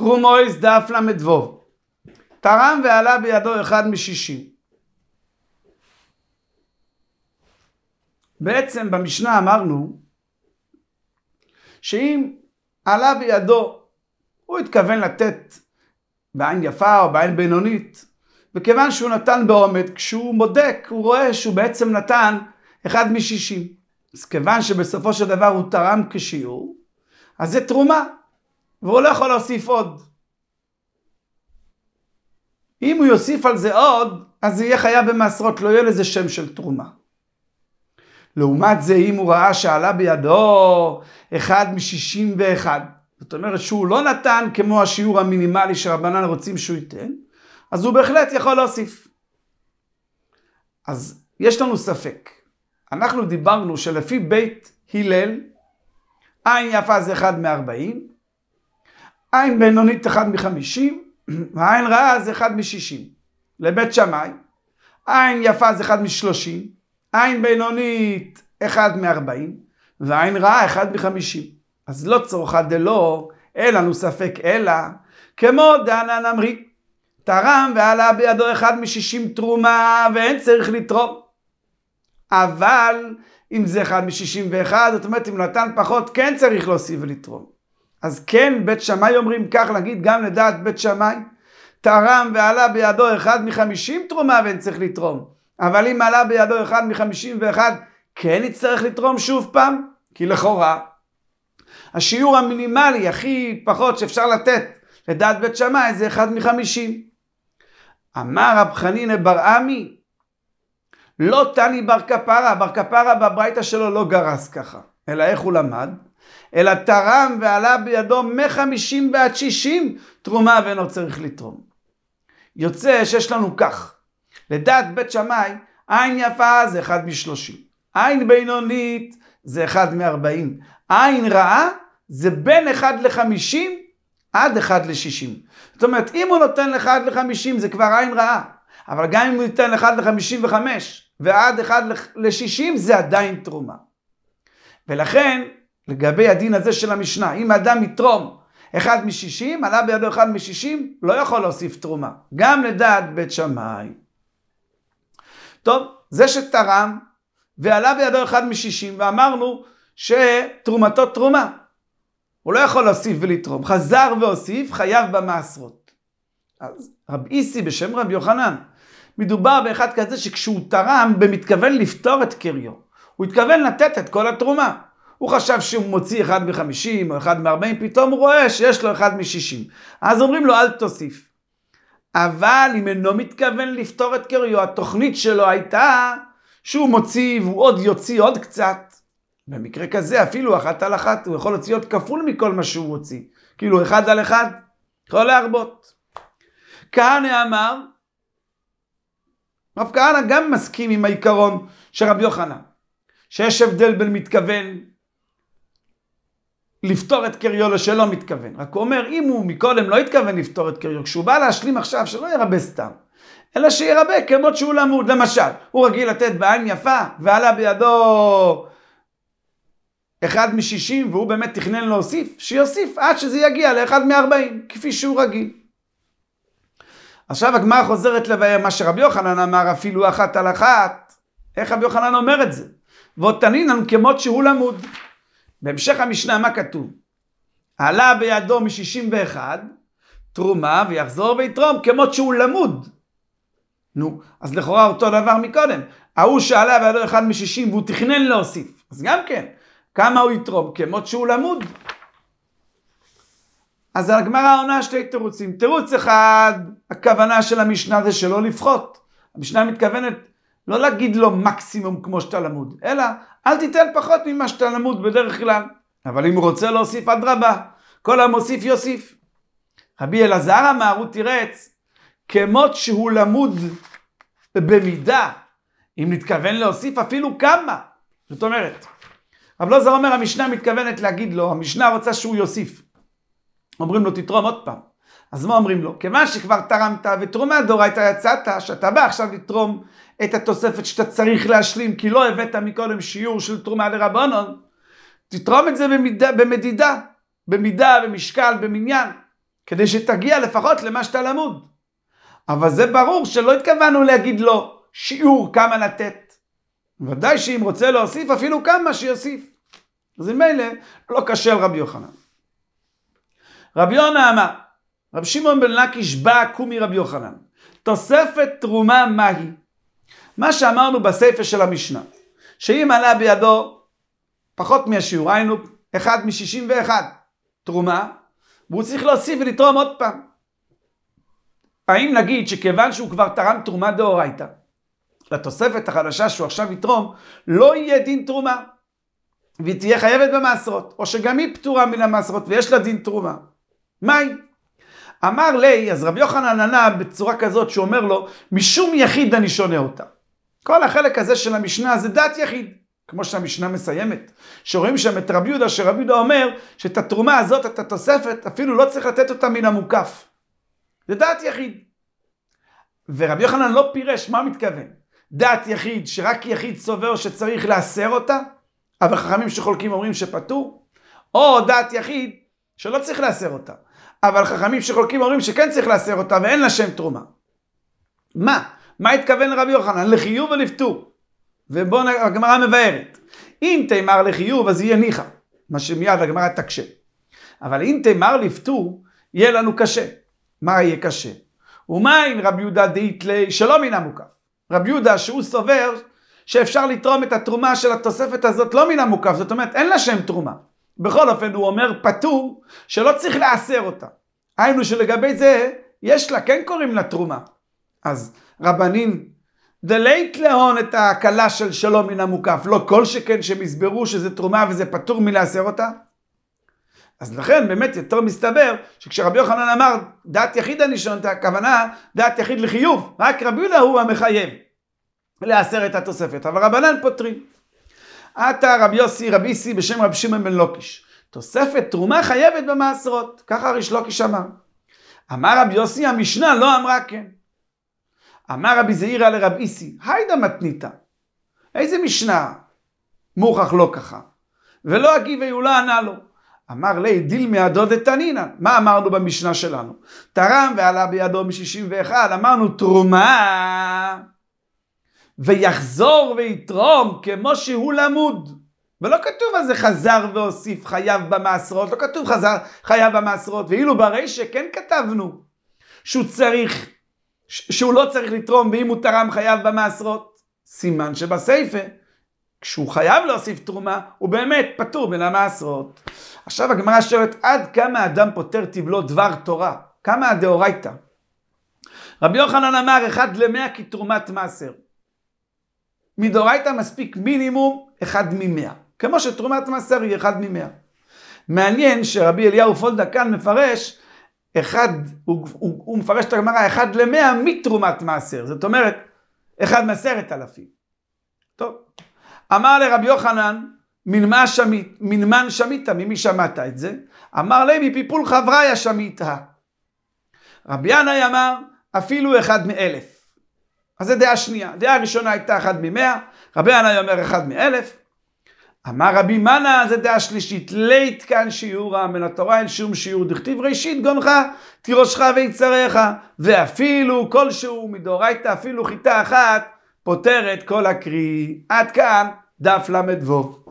תרומויס דף למדבוב. תרם ועלה בידו 1/60. בעצם במשנה אמרנו שאם עלה בידו, הוא התכוון לתת בעין יפה או בעין בינונית, וכיוון שהוא נתן בעומד, כשהוא בודק הוא רואה שהוא בעצם נתן 1/60. אז כיוון שבסופו של דבר הוא תרם כשיעור, אז זה תרומה, והוא לא יכול להוסיף עוד. אם הוא יוסיף על זה עוד, אז זה יהיה חייב במעשרות, לא יהיה לזה שם של תרומה. לעומת זה, אם הוא ראה שעלה בידו 1/61, זאת אומרת שהוא לא נתן כמו השיעור המינימלי שרבנן רוצים שהוא ייתן, אז הוא בהחלט יכול להוסיף. אז יש לנו ספק. אנחנו דיברנו שלפי בית הלל, עין יפה זה 1/40, עין בינונית 1/50, והעין רעה זה 1/60. לבית שמאי, עין יפה זה 1/30, עין בינונית 1/40, ועין רעה 1/50. אז לא צורך דלא, אין לנו ספק אלא, כמו דענן אמרי, תרם ועלה בידו 1/60 תרומה, ואין צריך לתרום. אבל אם זה 1/61, זאת אומרת אם נתן פחות, כן צריך להוסיף ולתרום. אז כן, בית שמאי אומרים כך, להגיד גם לדעת בית שמאי, תרם ועלה בידו 1/50 תרומה ואין צריך לתרום. אבל אם עלה בידו 1/51, כן יצטרך לתרום שוב פעם, כי לכאורה, השיעור המינימלי הכי פחות שאפשר לתת לדעת בית שמאי זה 1/50. אמר רב חנינא בר עמי, לא תני בר כפרה, בר כפרה בברייתא שלו לא גרס ככה, אלא איך הוא למד? אלא תרם ועלה בידו 150 ועד 60 תרומה ואינו צריך לתרום. יוצא שיש לנו כך, לדעת בית שמאי, עין יפה זה 1/30, עין בינונית זה 1/40, עין רעה זה בין 1/50 עד 1/60. זאת אומרת, אם הוא נותן 1/50 זה כבר עין רעה, אבל גם אם הוא ייתן 1/55 ועד 1/60 זה עדיין תרומה. ולכן, לגבי הדין הזה של המשנה, אם אדם יתרום 1/60, עלה בידו 1/60, לא יכול להוסיף תרומה. גם לדעת בית שמאי. טוב, זה שתרם ועלה בידו 1/60, ואמרנו שתרומתו תרומה. הוא לא יכול להוסיף ולתרום. חזר והוסיף, חייב במעשרות. אז רב איסי בשם רב יוחנן, מדובר באחד כזה שכשהוא תרם במתכוון לפתור את קריו, הוא התכוון לתת את כל התרומה. הוא חשב שהוא מוציא 1/50 או 1/40, פתאום הוא רואה שיש לו 1/60. אז אומרים לו אל תוסיף. אבל אם אינו מתכוון לפתור את קריו, התוכנית שלו הייתה שהוא מוציא והוא עוד יוציא עוד קצת. במקרה כזה אפילו 1/1, הוא יכול להוציא עוד כפול מכל מה שהוא הוציא. כאילו 1/1, יכול להרבות. כהנא אמר, רב כהנא גם מסכים עם העיקרון של רב יוחנן, שיש הבדל בין מתכוון לפתור את קריו לשלא מתכוון. רק הוא אומר, אם הוא מקודם לא התכוון לפתור את קריו, כשהוא בא להשלים עכשיו, שלא ירבה סתם, אלא שירבה כמות שהוא למוד. למשל, הוא רגיל לתת בעין יפה, ועלה בידו 1/60, והוא באמת תכנן להוסיף, שיוסיף עד שזה יגיע ל1/40, כפי שהוא רגיל. עכשיו הגמרא חוזרת לבאר מה שרבי יוחנן אמר, אפילו 1/1. איך רבי יוחנן אומר את זה? ועוד תנינן כמות שהוא למוד. בהמשך המשנה מה כתוב? עלה בידו 61 תרומה ויחזור ויתרום כמות שהוא למוד. נו, אז לכאורה אותו דבר מקודם. ההוא שעלה בידו 1/60 והוא תכנן להוסיף. אז גם כן, כמה הוא יתרום? כמות שהוא למוד. אז הגמרא עונה שתי תירוצים. תירוץ אחד, הכוונה של המשנה זה שלא לפחות. המשנה מתכוונת לא להגיד לו מקסימום כמו שאתה למוד, אלא אל תיתן פחות ממה שאתה למוד בדרך כלל. אבל אם הוא רוצה להוסיף אדרבה, כל המוסיף יוסיף. רבי אלעזר אמר, הוא תירץ, כמות שהוא למוד במידה, אם נתכוון להוסיף אפילו כמה. זאת אומרת, רב אלעזר אומר, המשנה מתכוונת להגיד לו, המשנה רוצה שהוא יוסיף. אומרים לו, תתרום עוד פעם. אז מה אומרים לו? כיוון שכבר תרמת ותרומה דאורייתא יצאת, שאתה בא עכשיו לתרום את התוספת שאתה צריך להשלים, כי לא הבאת מקודם שיעור של תרומה לרבנן, תתרום את זה במדידה, במשקל, במניין. כדי שתגיע לפחות למה שאתה למוד. אבל זה ברור שלא התכוונו להגיד לו שיעור כמה לתת. ודאי שאם רוצה להוסיף אפילו כמה שיוסיף. אז אם מילא לא קשה רבי יוחנן. רבי יונה אמר, רבי שמעון בן לקיש בא קומי רבי יוחנן. תוספת תרומה מהי? מה שאמרנו בספר של המשנה, שאם עלה בידו פחות מהשיעור, היינו 1 מ-61 תרומה, והוא צריך להוסיף ולתרום עוד פעם. האם נגיד שכיוון שהוא כבר תרם תרומה דאורייתא, לתוספת החדשה שהוא עכשיו יתרום, לא יהיה דין תרומה, והיא תהיה חייבת במעשרות, או שגם היא פטורה מן המעשרות ויש לה דין תרומה? מהי? אמר לי, אז רבי יוחנן ענה בצורה כזאת שאומר לו, משום יחיד אני שונה אותה. כל החלק הזה של המשנה זה דת יחיד, כמו שהמשנה מסיימת, שרואים שם את רבי יהודה, שרבי יהודה אומר שאת התרומה הזאת, את התוספת, אפילו לא צריך לתת אותה מן המוקף. זה דת יחיד. ורבי יוחנן לא פירש, מה מתכוון? דת יחיד, שרק יחיד סובר שצריך לאסר אותה, אבל חכמים שחולקים אומרים שפטור, או דת יחיד שלא צריך לאסר אותה, אבל חכמים שחולקים אומרים שכן צריך לאסר אותה ואין לה שם תרומה. מה התכוון רבי יוחנן? לחיוב ולפטור. ובואו הגמרא מבארת. אם תאמר לחיוב אז יהיה ניחא, מה שמיד הגמרא תקשה. אבל אם תאמר לפטור, יהיה לנו קשה. מה יהיה קשה? ומה אם רבי יהודה דאית לי שלא מן המוקף? רבי יהודה שהוא סובר שאפשר לתרום את התרומה של התוספת הזאת לא מן המוקף, זאת אומרת אין לה שם תרומה. בכל אופן הוא אומר פטור שלא צריך לאסר אותה. היינו שלגבי זה יש לה, כן קוראים לה תרומה. אז רבנים דלית להון את ההקלה של שלא מן המוקף, לא כל שכן שמסברו שזה תרומה וזה פטור מלאסר אותה. אז לכן באמת יותר מסתבר שכשרבי יוחנן אמר דעת יחיד אני שונה אותה, הכוונה דעת יחיד לחיוב, רק רבי יהודה הוא המחייב לאסר את התוספת, אבל רבנן פותרים. עתה רבי יוסי רבי איסי בשם רבי שמעון בן לקיש, תוספת תרומה חייבת במעשרות, ככה ריש לקיש אמר. אמר רבי יוסי המשנה לא אמרה כן. אמר רבי זעירא לרבי איסי, היידה מתניתא. איזה משנה? מוכח לא ככה. ולא הגיבי הוא לא ענה לו. אמר לי דילמי הדוד דתנינא. מה אמרנו במשנה שלנו? תרם ועלה בידו מ-61, אמרנו תרומה ויחזור ויתרום כמו שהוא למוד. ולא כתוב על זה חזר והוסיף חייב במעשרות, לא כתוב חזר חייב במעשרות, ואילו ברישא כן כתבנו שהוא לא צריך לתרום, ואם הוא תרם חייב במעשרות. סימן שבסייפה, כשהוא חייב להוסיף תרומה, הוא באמת פטור מן המעשרות. עכשיו הגמרא שואלת, עד כמה אדם פותר תבלו דבר תורה? כמה הדאורייתא? רבי יוחנן אמר 1 ל-100 כתרומת מעשר. מדאורייתא מספיק מינימום 1 מ-100. כמו שתרומת מעשר היא 1 מ-100. מעניין שרבי אליהו פולדה כאן מפרש, הוא מפרש את הגמרא 1 ל-100 מתרומת מעשר. זאת אומרת, 1 מ-10,000. טוב. אמר לרבי יוחנן, מנמן שמיתא, ממי שמעת את זה? אמר לי, מפיפול חבריה שמיתא. רבי ינאי אמר, אפילו 1 מ-1000. אז זה דעה שנייה. דעה ראשונה הייתה 1 מ-100, רבי ינאי אומר 1 מ-1000. אמר רבי מנה, זה דעה שלישית, לית כאן שיעורה, מן התורה אין שום שיעור, דכתיב ראשית גונך, תירושך ויצריך, ואפילו כלשהו מדאורייתא, אפילו חיטה אחת, פותרת כל הקריא. עד כאן דף למד וו.